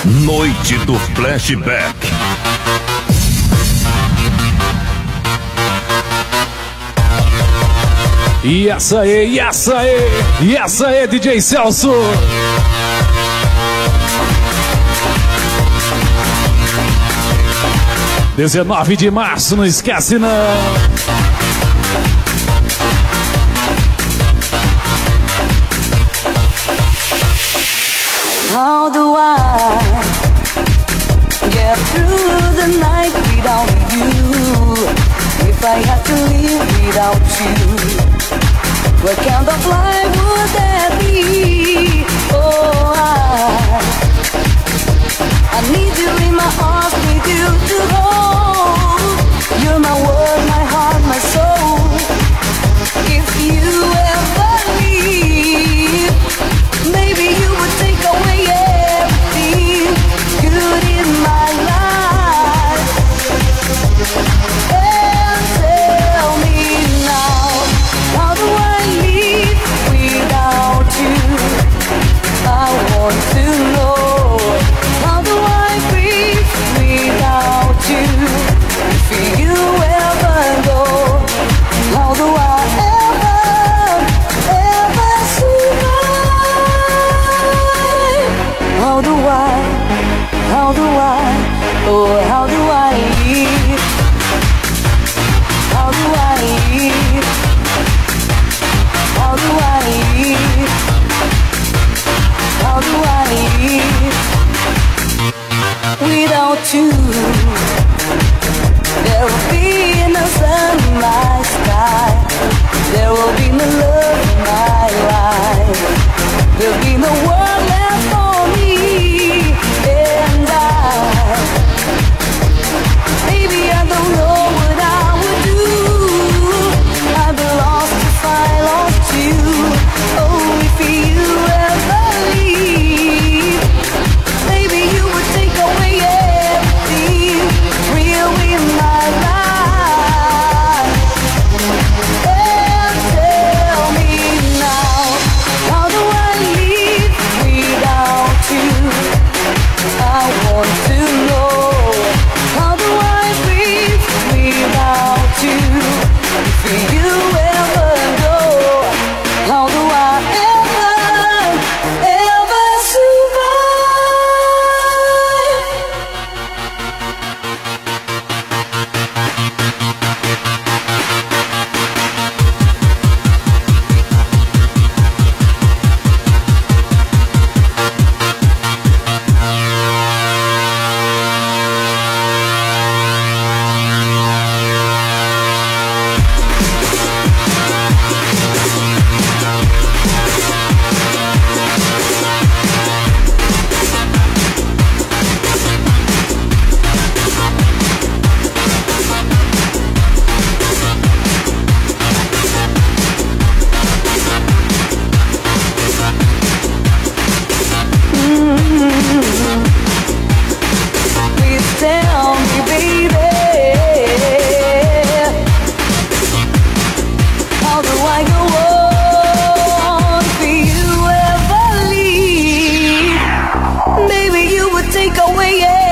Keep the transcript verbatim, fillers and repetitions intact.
Noite do Flashback. E essa aí, e essa aí, e essa aí, D J Celso. dezenove de março, não esquece não. How do I get through the night without you? If I had to live without you, what kind of life would that be? Oh, I, I need you in my arms, need you to hold. You're my world, my heart, my soul. If you ever leave, maybe you would take away everything good in my life. And tell me now, how do I live without you? I want to know, how do I breathe without you? If you ever go, how do I ever, ever survive? How do I, how do I, oh how do I live? How do I live? How do I live? How do I live without you? There will be no sun in my sky. There will be no love in my life. There'll be no world left for me. And I, maybe I don't know what I would do. I'd be lost if I lost you. Oh, if you ever leave, maybe you would take away everything real in my life. And tell me now, how do I live without you? I want to know, how do I breathe without you? If you ever go, how do I ever, ever survive? Please tell me, baby, how do I go on if you ever leave? Maybe you would take away